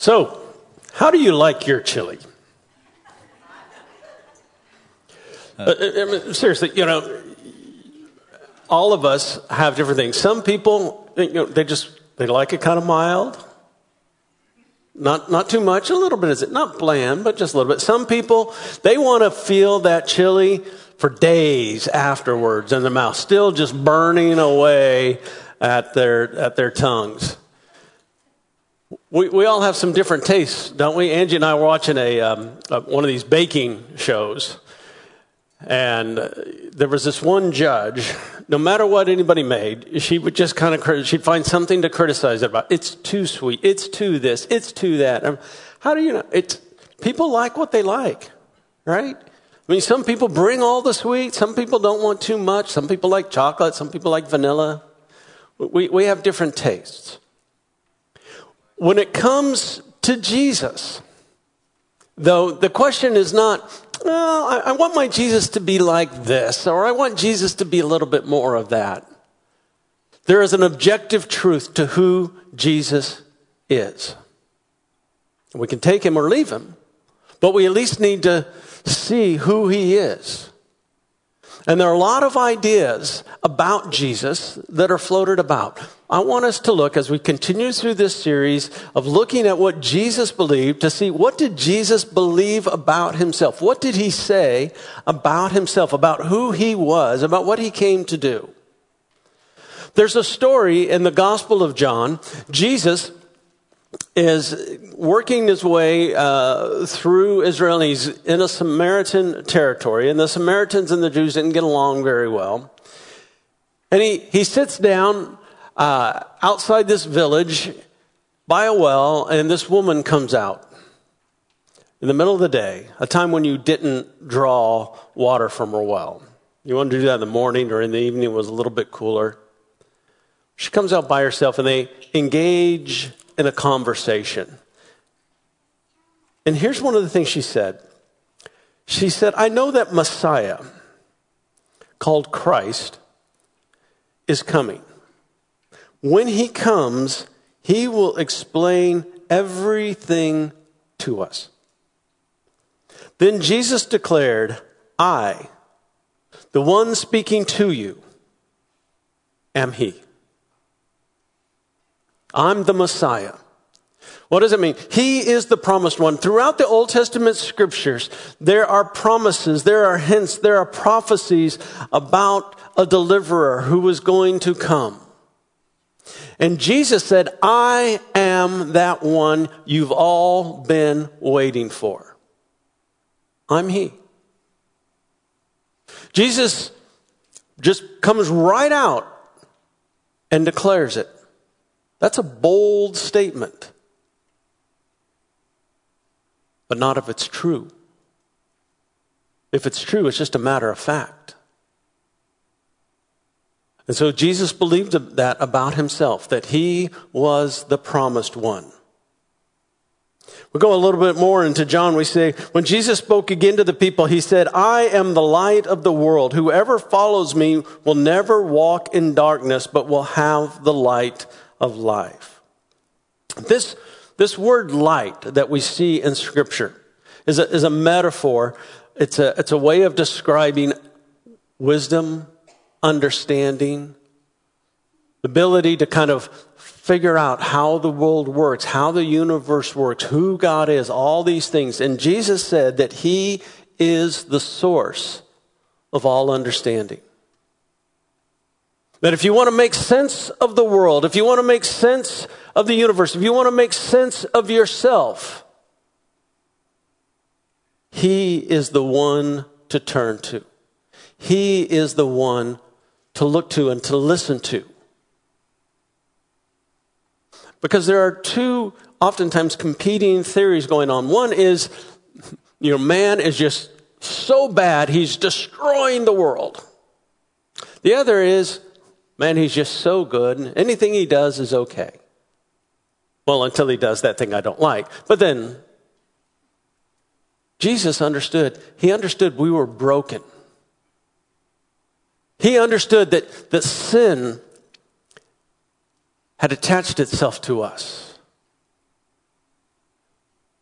So, how do you like your chili? Seriously, all of us have different things. Some people, they like it kind of mild. Not too much, a little bit, is it? Not bland, but just a little bit. Some people, they want to feel that chili for days afterwards in their mouth, still just burning away at their tongues. We all have some different tastes, don't we? Angie and I were watching one of these baking shows, and there was this one judge. No matter what anybody made, she would just she'd find something to criticize it about. It's too sweet. It's too this. It's too that. How do you know? People like what they like, right? I mean, some people bring all the sweet. Some people don't want too much. Some people like chocolate. Some people like vanilla. We have different tastes. When it comes to Jesus, though, the question is not, I want my Jesus to be like this, or I want Jesus to be a little bit more of that. There is an objective truth to who Jesus is. We can take him or leave him, but we at least need to see who he is. And there are a lot of ideas about Jesus that are floated about. I want us to look, as we continue through this series of looking at what Jesus believed, to see what did Jesus believe about himself? What did he say about himself, about who he was, about what he came to do? There's a story in the Gospel of John. Jesus is working his way through Israel. He's in a Samaritan territory, and the Samaritans and the Jews didn't get along very well. And he sits down outside this village by a well, and this woman comes out in the middle of the day, a time when you didn't draw water from a well. You wanted to do that in the morning or in the evening, it was a little bit cooler. She comes out by herself, and they engage in a conversation. And here's one of the things she said. She said, I know that Messiah, called Christ, is coming. When he comes, he will explain everything to us. Then Jesus declared, I, the one speaking to you, am he. I'm the Messiah. What does it mean? He is the promised one. Throughout the Old Testament scriptures, there are promises, there are hints, there are prophecies about a deliverer who was going to come. And Jesus said, I am that one you've all been waiting for. I'm he. Jesus just comes right out and declares it. That's a bold statement. But not if it's true. If it's true, it's just a matter of fact. And so Jesus believed that about himself, that he was the promised one. We go a little bit more into John. We say, when Jesus spoke again to the people, he said, I am the light of the world. Whoever follows me will never walk in darkness, but will have the light of life. This word light that we see in Scripture is a metaphor. It's a way of describing wisdom, understanding, the ability to kind of figure out how the world works, how the universe works, who God is, all these things. And Jesus said that he is the source of all understanding. That if you want to make sense of the world, if you want to make sense of the universe, if you want to make sense of yourself, he is the one to turn to. He is the one to look to and to listen to. Because there are two oftentimes competing theories going on. One is, man is just so bad, he's destroying the world. The other is, man, he's just so good. Anything he does is okay. Well, until he does that thing I don't like. But then, Jesus understood. He understood we were broken. He understood that sin had attached itself to us.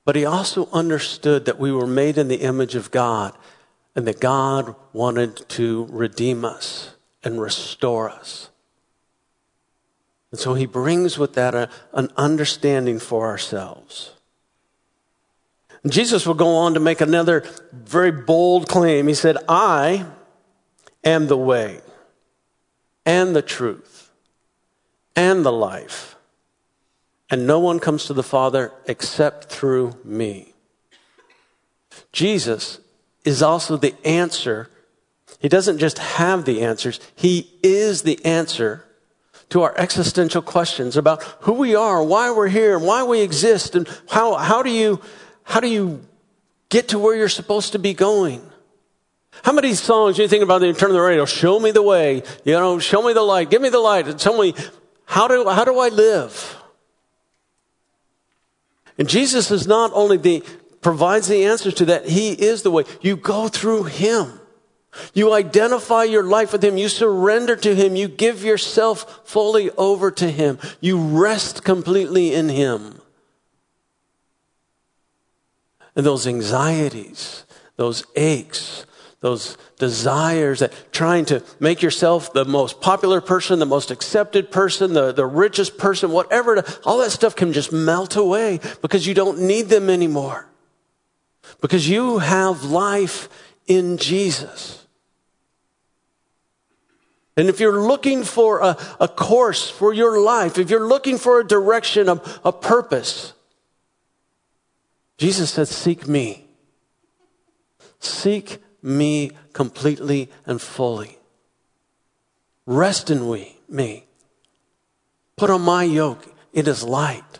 But he also understood that we were made in the image of God and that God wanted to redeem us and restore us. And so he brings with that an understanding for ourselves. And Jesus will go on to make another very bold claim. He said, I am the way and the truth and the life. And no one comes to the Father except through me. Jesus is also the answer. He doesn't just have the answers. He is the answer to our existential questions about who we are, why we're here, and why we exist, and how do you get to where you're supposed to be going? How many songs you think about when you turn on the radio? Show me the way, show me the light, give me the light, and tell me how do I live? And Jesus is not only provides the answers to that, he is the way. You go through him. You identify your life with him. You surrender to him. You give yourself fully over to him. You rest completely in him. And those anxieties, those aches, those desires that trying to make yourself the most popular person, the most accepted person, the richest person, whatever, all that stuff can just melt away because you don't need them anymore. Because you have life in Jesus. And if you're looking for a course for your life, if you're looking for a direction, a purpose, Jesus said, seek me. Seek me completely and fully. Rest in me. Put on my yoke. It is light.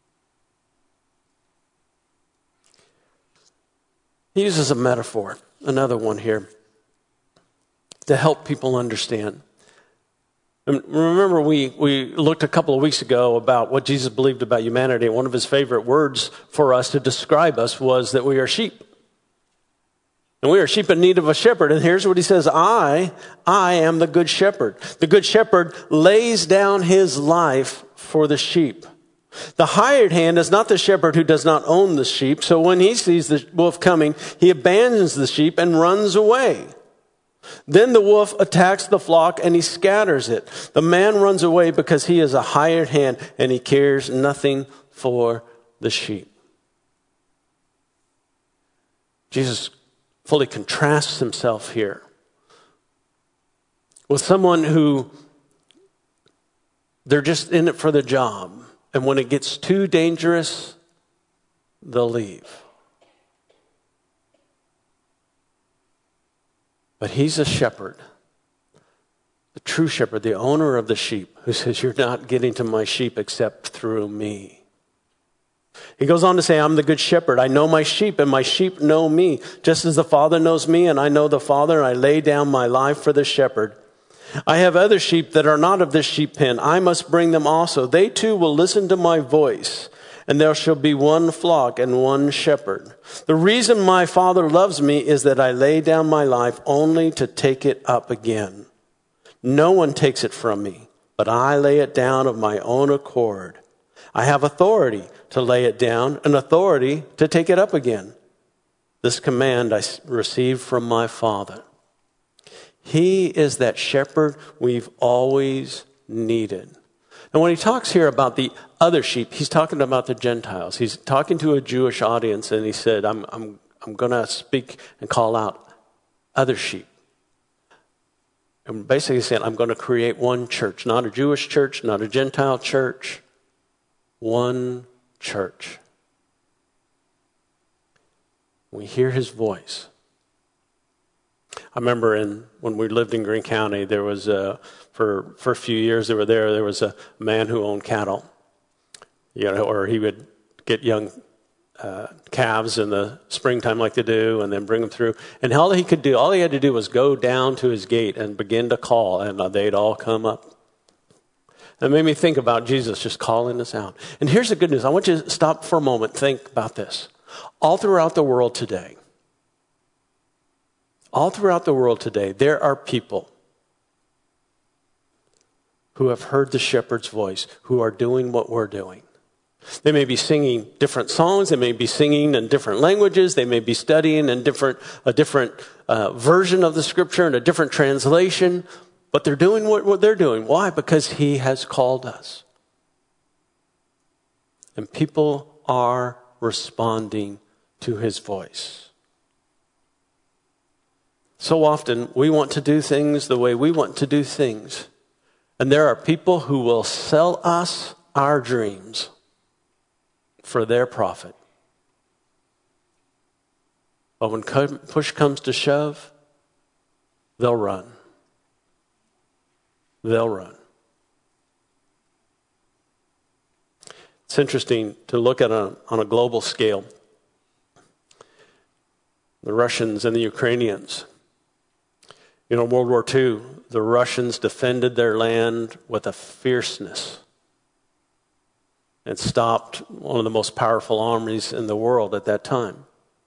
He uses a metaphor, another one here, to help people understand. And remember, we looked a couple of weeks ago about what Jesus believed about humanity. And one of his favorite words for us to describe us was that we are sheep. And we are sheep in need of a shepherd. And here's what he says, I am the good shepherd. The good shepherd lays down his life for the sheep. The hired hand is not the shepherd who does not own the sheep. So when he sees the wolf coming, he abandons the sheep and runs away. Then the wolf attacks the flock and he scatters it. The man runs away because he is a hired hand and he cares nothing for the sheep. Jesus fully contrasts himself here with someone who they're just in it for the job. And when it gets too dangerous, they'll leave. But he's a shepherd, the true shepherd, the owner of the sheep, who says, you're not getting to my sheep except through me. He goes on to say, I'm the good shepherd. I know my sheep and my sheep know me, just as the Father knows me and I know the Father, and I lay down my life for the shepherd. I have other sheep that are not of this sheep pen. I must bring them also. They too will listen to my voice, and there shall be one flock and one shepherd. The reason my Father loves me is that I lay down my life only to take it up again. No one takes it from me, but I lay it down of my own accord. I have authority to lay it down and authority to take it up again. This command I received from my Father. He is that shepherd we've always needed. And when he talks here about the other sheep, he's talking about the Gentiles. He's talking to a Jewish audience, and he said, I'm going to speak and call out other sheep. And basically he's saying, I'm going to create one church, not a Jewish church, not a Gentile church, one church. We hear his voice. I remember when we lived in Greene County, there was for a few years there was a man who owned cattle, or he would get young calves in the springtime like they do, and then bring them through. And all he had to do was go down to his gate and begin to call, and they'd all come up. It made me think about Jesus just calling us out. And here's the good news. I want you to stop for a moment, think about this. All throughout the world today, there are people who have heard the shepherd's voice, who are doing what we're doing. They may be singing different songs. They may be singing in different languages. They may be studying in a different version of the scripture and a different translation. But they're doing what they're doing. Why? Because he has called us. And people are responding to his voice. So often we want to do things the way we want to do things. And there are people who will sell us our dreams for their profit. But when push comes to shove, they'll run. They'll run. It's interesting to look at on a global scale. The Russians and the Ukrainians. In World War II, the Russians defended their land with a fierceness and stopped one of the most powerful armies in the world at that time.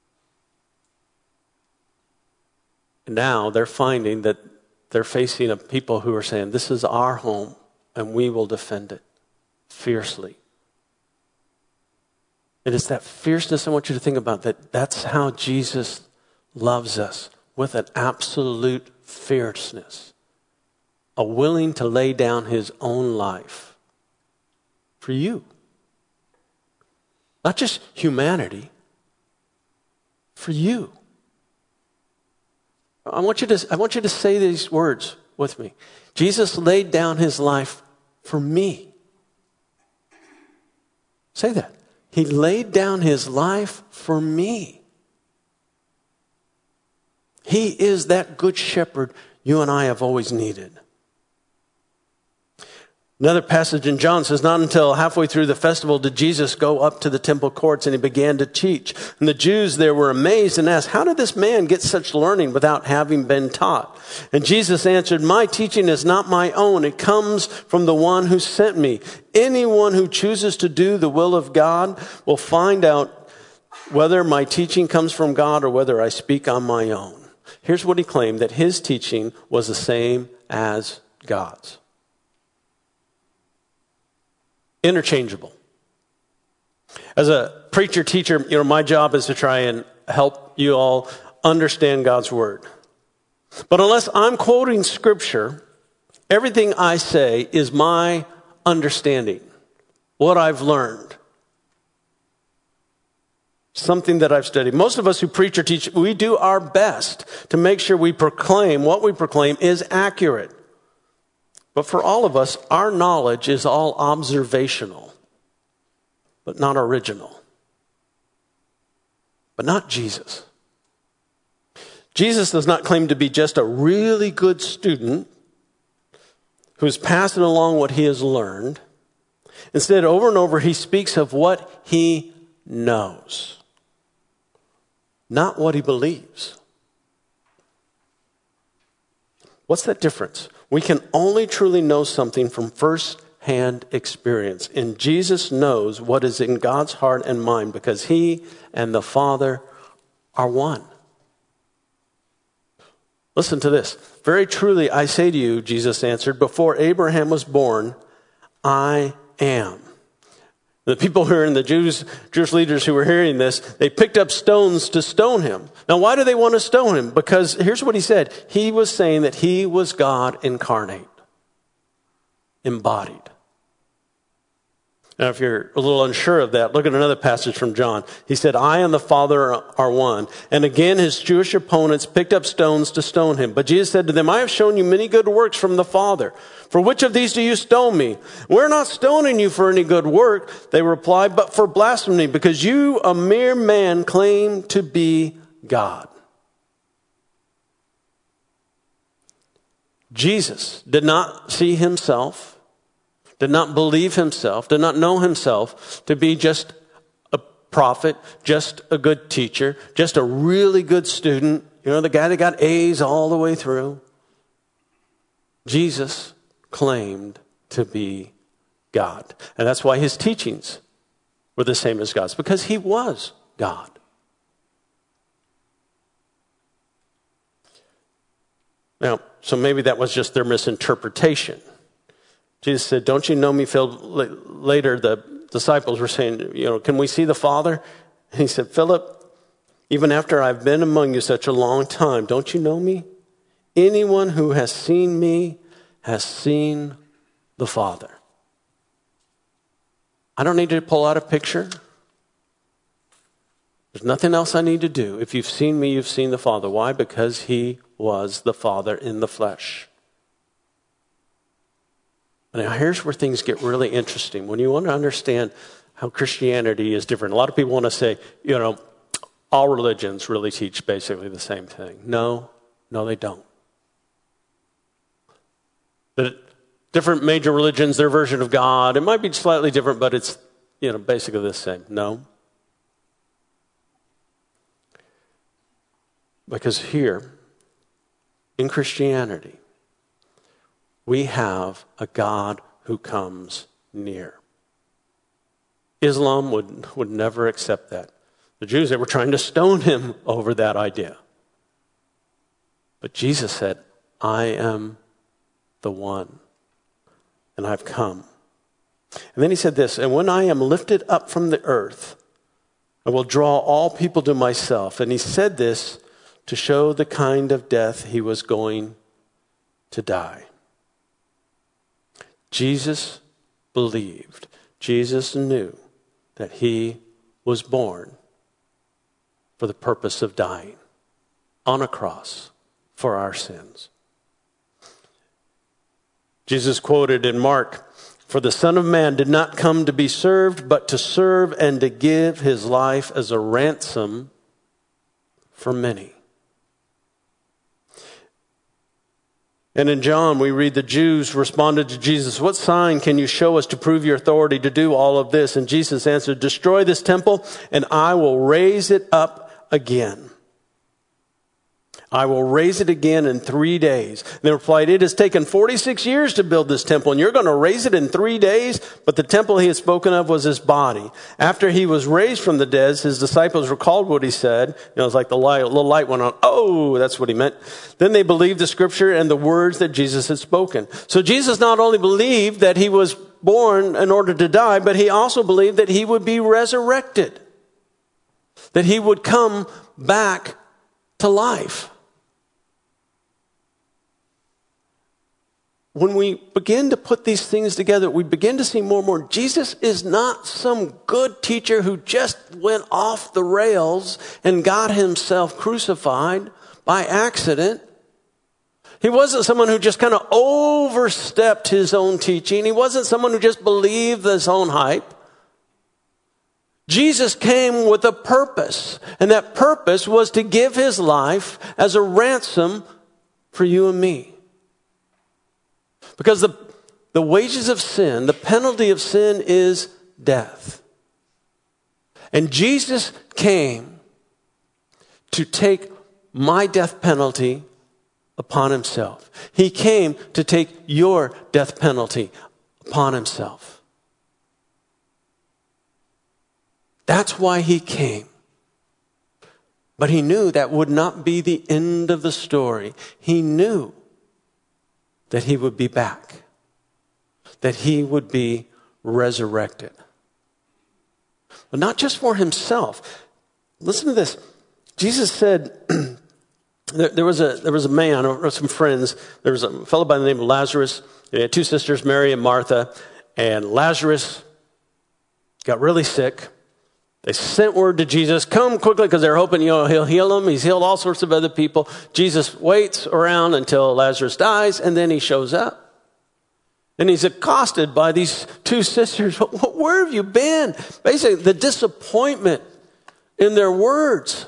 And now they're finding that they're facing a people who are saying, this is our home and we will defend it fiercely. It is that fierceness I want you to think about, that's how Jesus loves us, with an absolute fierceness. A willing to lay down his own life for you. Not just humanity, for you. I want you to say these words with me. Jesus laid down his life for me. Say that. He laid down his life for me. He is that good shepherd you and I have always needed. Another passage in John says, not until halfway through the festival did Jesus go up to the temple courts and he began to teach. And the Jews there were amazed and asked, how did this man get such learning without having been taught? And Jesus answered, my teaching is not my own. It comes from the one who sent me. Anyone who chooses to do the will of God will find out whether my teaching comes from God or whether I speak on my own. Here's what he claimed, that his teaching was the same as God's. Interchangeable. As a preacher, teacher, my job is to try and help you all understand God's word. But unless I'm quoting scripture, everything I say is my understanding, what I've learned, something that I've studied. Most of us who preach or teach, we do our best to make sure we proclaim what we proclaim is accurate. But for all of us, our knowledge is all observational, but not original. But not Jesus. Jesus does not claim to be just a really good student who's passing along what he has learned. Instead, over and over, he speaks of what he knows, not what he believes. What's that difference? We can only truly know something from first-hand experience. And Jesus knows what is in God's heart and mind because he and the Father are one. Listen to this. Very truly, I say to you, Jesus answered, before Abraham was born, I am. The people who are in the Jewish leaders who were hearing this, they picked up stones to stone him. Now, why do they want to stone him? Because here's what he said. He was saying that he was God incarnate, embodied. Now, if you're a little unsure of that, look at another passage from John. He said, I and the Father are one. And again, his Jewish opponents picked up stones to stone him. But Jesus said to them, I have shown you many good works from the Father. For which of these do you stone me? We're not stoning you for any good work, they replied, but for blasphemy, because you, a mere man, claim to be God. Jesus did not see himself, did not believe himself, did not know himself to be just a prophet, just a good teacher, just a really good student, the guy that got A's all the way through. Jesus claimed to be God. And that's why his teachings were the same as God's, because he was God. Now, so maybe that was just their misinterpretation. Jesus said, don't you know me, Phil? Later, the disciples were saying, can we see the Father? And he said, Philip, even after I've been among you such a long time, don't you know me? Anyone who has seen me has seen the Father. I don't need to pull out a picture. There's nothing else I need to do. If you've seen me, you've seen the Father. Why? Because he was the Father in the flesh. Now, here's where things get really interesting. When you want to understand how Christianity is different, a lot of people want to say, all religions really teach basically the same thing. No, they don't. The different major religions, their version of God, it might be slightly different, but it's, basically the same. No. Because here, in Christianity, we have a God who comes near. Islam would never accept that. The Jews, they were trying to stone him over that idea. But Jesus said, I am the one, and I've come. And then he said this, and when I am lifted up from the earth, I will draw all people to myself. And he said this to show the kind of death he was going to die. Jesus believed, Jesus knew that he was born for the purpose of dying on a cross for our sins. Jesus quoted in Mark, "For the Son of Man did not come to be served, but to serve and to give his life as a ransom for many." And in John, we read the Jews responded to Jesus, "What sign can you show us to prove your authority to do all of this?" And Jesus answered, "Destroy this temple, and I will raise it up again. I will raise it again in 3 days." And they replied, "It has taken 46 years to build this temple, and you're going to raise it in 3 days?" But the temple he had spoken of was his body. After he was raised from the dead, his disciples recalled what he said. It was like the little light went on. Oh, that's what he meant. Then they believed the scripture and the words that Jesus had spoken. So Jesus not only believed that he was born in order to die, but he also believed that he would be resurrected, that he would come back to life. When we begin to put these things together, we begin to see more and more. Jesus is not some good teacher who just went off the rails and got himself crucified by accident. He wasn't someone who just kind of overstepped his own teaching. He wasn't someone who just believed his own hype. Jesus came with a purpose, and that purpose was to give his life as a ransom for you and me. Because the wages of sin, the penalty of sin is death. And Jesus came to take my death penalty upon himself. He came to take your death penalty upon himself. That's why he came. But he knew that would not be the end of the story. He knew that he would be back, that he would be resurrected. But not just for himself. Listen to this. Jesus said, there was a man, or some friends, there was a fellow by the name of Lazarus. He had two sisters, Mary and Martha, and Lazarus got really sick. They sent word to Jesus, come quickly, because they're hoping he'll heal them. He's healed all sorts of other people. Jesus waits around until Lazarus dies, and then he shows up. And he's accosted by these two sisters. Where have you been? Basically, the disappointment in their words.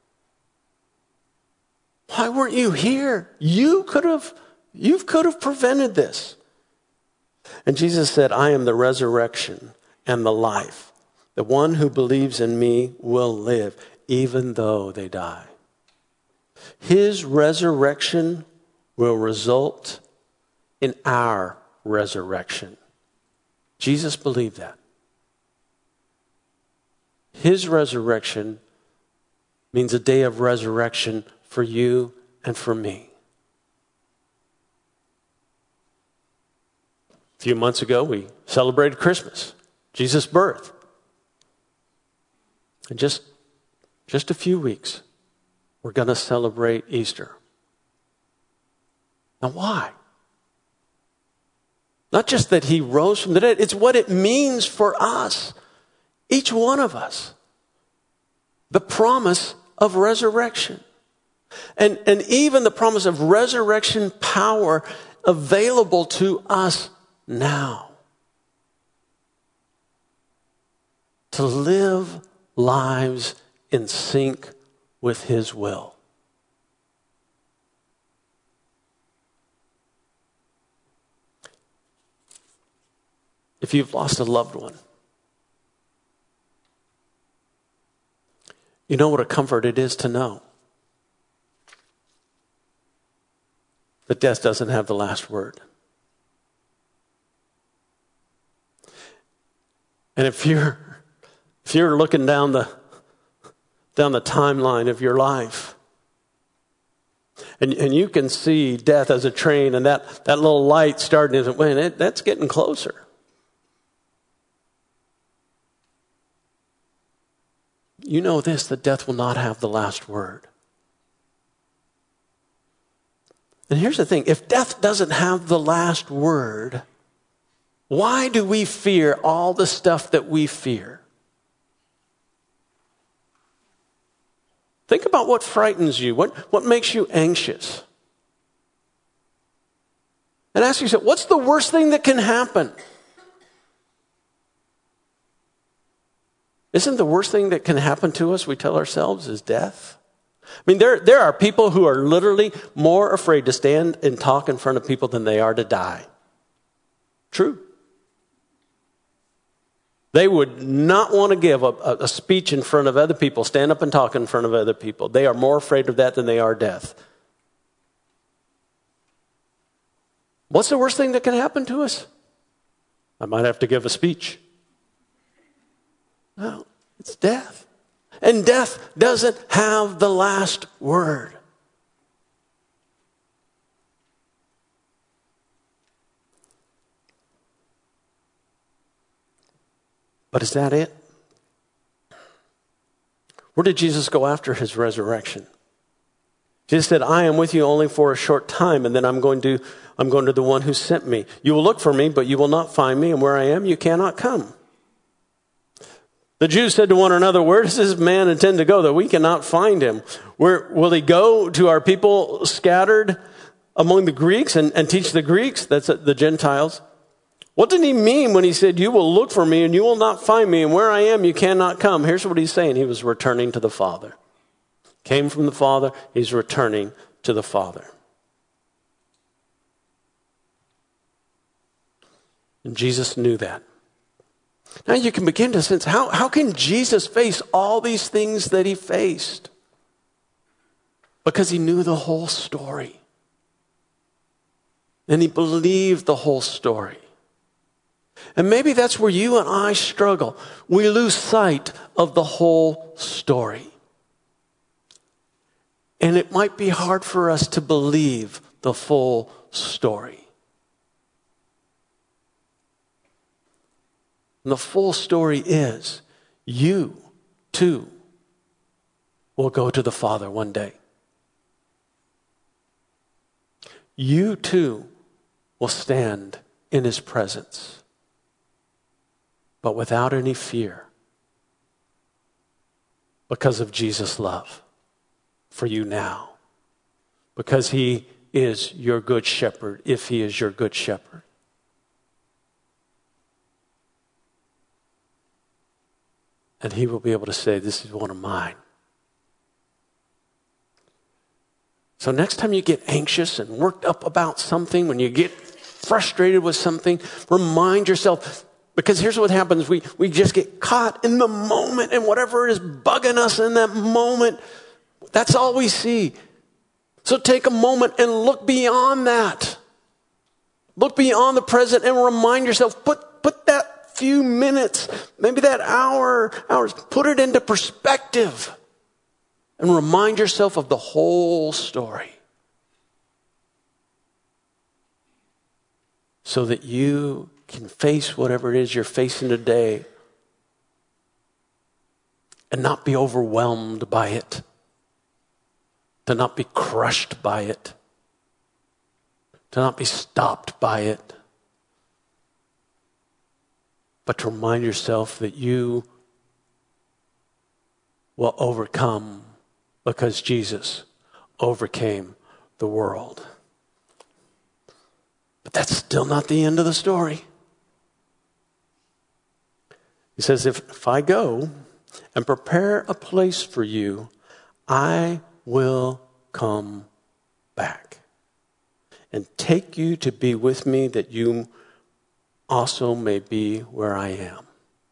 Why weren't you here? You could have prevented this. And Jesus said, I am the resurrection and the life. The one who believes in me will live, even though they die. His resurrection will result in our resurrection. Jesus believed that. His resurrection means a day of resurrection for you and for me. A few months ago, we celebrated Christmas. Jesus' birth. In just a few weeks, we're going to celebrate Easter. Now why? Not just that he rose from the dead, it's what it means for us, each one of us. The promise of resurrection. And even the promise of resurrection power available to us now. To live lives in sync with his will. If you've lost a loved one, you know what a comfort it is to know that death doesn't have the last word. And if you're looking down the timeline of your life, and you can see death as a train, and that little light starting to win, that's getting closer. You know this, that death will not have the last word. And here's the thing, if death doesn't have the last word, why do we fear all the stuff that we fear? Think about what frightens you, what makes you anxious. And ask yourself, what's the worst thing that can happen? Isn't the worst thing that can happen to us, we tell ourselves, is death? I mean, there are people who are literally more afraid to stand and talk in front of people than they are to die. True. They would not want to give a speech in front of other people, stand up and talk in front of other people. They are more afraid of that than they are death. What's the worst thing that can happen to us? I might have to give a speech. No, it's death. And death doesn't have the last word. But is that it? Where did Jesus go after his resurrection? Jesus said, I am with you only for a short time, and then I'm going to the one who sent me. You will look for me, but you will not find me, and where I am, you cannot come. The Jews said to one another, where does this man intend to go that we cannot find him? Where will he go to our people scattered among the Greeks and teach the Greeks? That's the Gentiles. What did he mean when he said, you will look for me and you will not find me, and where I am, you cannot come? Here's what he's saying. He was returning to the Father. Came from the Father, he's returning to the Father. And Jesus knew that. Now you can begin to sense, how can Jesus face all these things that he faced? Because he knew the whole story. And he believed the whole story. And maybe that's where you and I struggle. We lose sight of the whole story. And it might be hard for us to believe the full story. And the full story is, you too will go to the Father one day. You too will stand in his presence, but without any fear, because of Jesus' love for you now, because he is your good shepherd, if he is your good shepherd. And he will be able to say, this is one of mine. So next time you get anxious and worked up about something, when you get frustrated with something, remind yourself, because here's what happens. We just get caught in the moment, and whatever is bugging us in that moment, that's all we see. So take a moment and look beyond that. Look beyond the present and remind yourself, put that few minutes, maybe that hours, put it into perspective and remind yourself of the whole story so that you can face whatever it is you're facing today and not be overwhelmed by it, to not be crushed by it, to not be stopped by it, but to remind yourself that you will overcome because Jesus overcame the world. But that's still not the end of the story. He says, if I go and prepare a place for you, I will come back and take you to be with me, that you also may be where I am.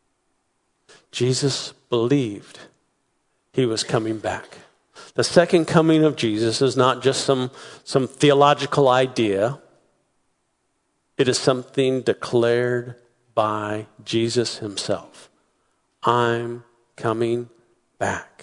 Jesus believed he was coming back. The second coming of Jesus is not just some theological idea. It is something declared by Jesus himself. I'm coming back.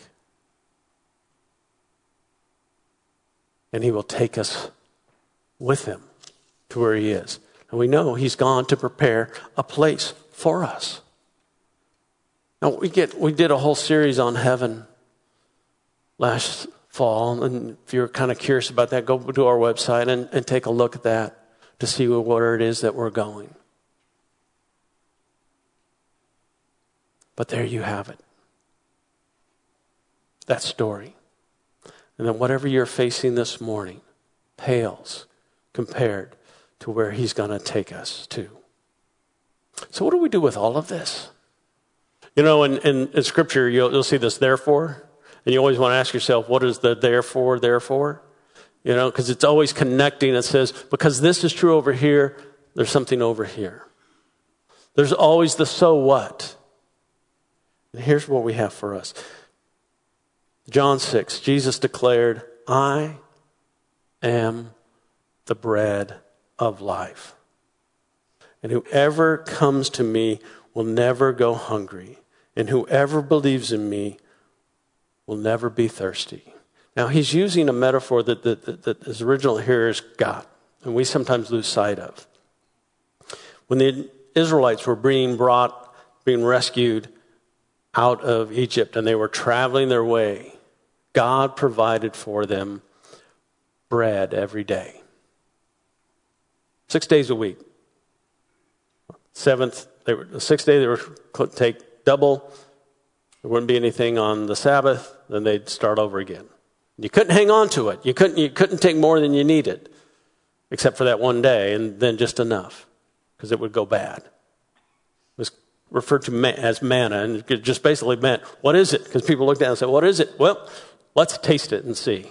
And he will take us with him to where he is. And we know he's gone to prepare a place for us. Now we did a whole series on heaven last fall, and if you're kind of curious about that, go to our website and take a look at that to see where it is that we're going. But there you have it. That story. And then whatever you're facing this morning pales compared to where he's going to take us to. So what do we do with all of this? You know, in Scripture, you'll see this therefore. And you always want to ask yourself, what is the therefore? You know, because it's always connecting. It says, because this is true over here, there's something over here. There's always the so what. And here's what we have for us. John 6, Jesus declared, I am the bread of life. And whoever comes to me will never go hungry. And whoever believes in me will never be thirsty. Now, he's using a metaphor that his original hearers got, and we sometimes lose sight of. When the Israelites were being rescued out of Egypt, and they were traveling their way, God provided for them bread every day. 6 days a week. The sixth day they would take double. There wouldn't be anything on the Sabbath. Then they'd start over again. You couldn't hang on to it. You couldn't take more than you needed, except for that one day, and then just enough, because it would go bad. It was referred to as manna, and it just basically meant, what is it? Because people looked down and said, what is it? Well, let's taste it and see.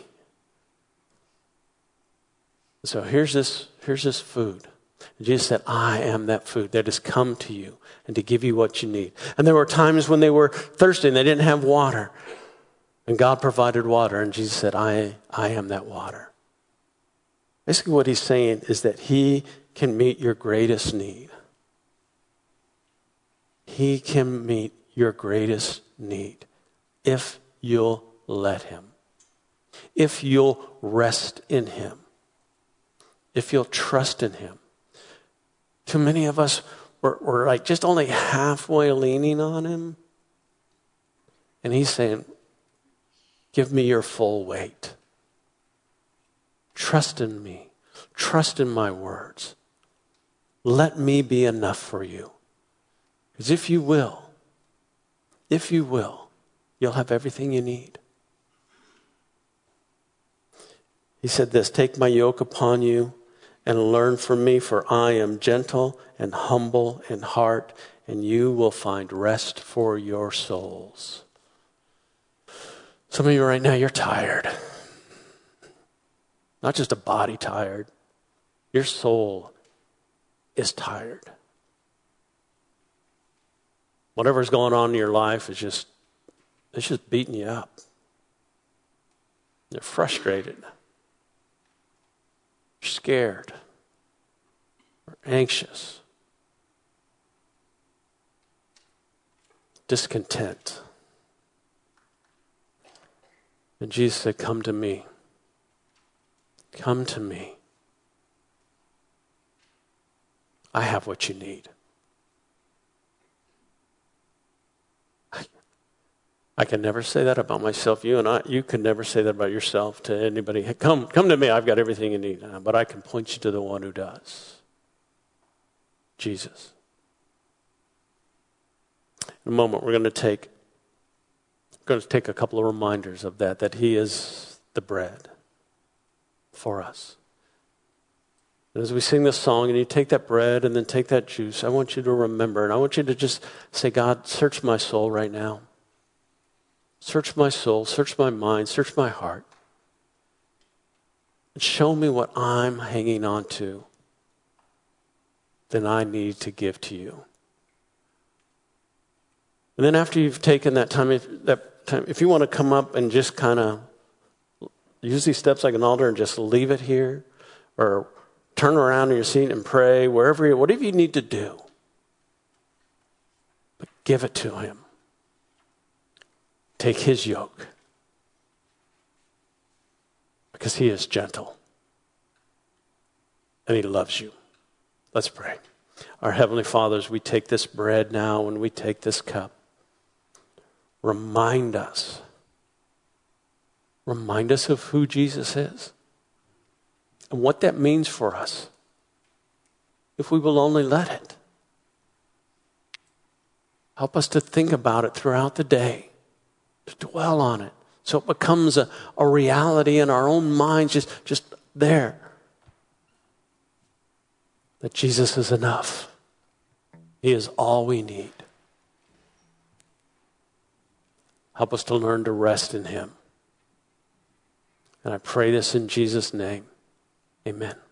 So here's this food. And Jesus said, I am that food that has come to you and to give you what you need. And there were times when they were thirsty and they didn't have water. And God provided water, and Jesus said, I am that water. Basically what he's saying is that he can meet your greatest need. He can meet your greatest need if you'll let him. If you'll rest in him. If you'll trust in him. Too many of us were like just only halfway leaning on him. And he's saying, give me your full weight. Trust in me. Trust in my words. Let me be enough for you. Because if you will, you'll have everything you need. He said this, take my yoke upon you and learn from me, for I am gentle and humble in heart, and you will find rest for your souls. Some of you right now, you're tired. Not just a body tired. Your soul is tired. Whatever's going on in your life is just beating you up. You're frustrated. You're scared. Or anxious. Discontent. And Jesus said, come to me. Come to me. I have what you need. I can never say that about myself. You could never say that about yourself to anybody. Hey, come to me. I've got everything you need. But I can point you to the one who does. Jesus. In a moment, we're going to take a couple of reminders of that he is the bread for us. And as we sing this song and you take that bread and then take that juice, I want you to remember, and I want you to just say, God, search my soul right now. Search my soul, search my mind, search my heart. And show me what I'm hanging on to that I need to give to you. And then after you've taken that time, if you want to come up and just kind of use these steps like an altar and just leave it here, or turn around in your seat and pray, whatever you need to do, but give it to him. Take his yoke, because he is gentle and he loves you. Let's pray. Our Heavenly Father, as we take this bread now and we take this cup, remind us of who Jesus is and what that means for us if we will only let it. Help us to think about it throughout the day, to dwell on it, so it becomes a reality in our own minds, just there. That Jesus is enough. He is all we need. Help us to learn to rest in him. And I pray this in Jesus' name. Amen.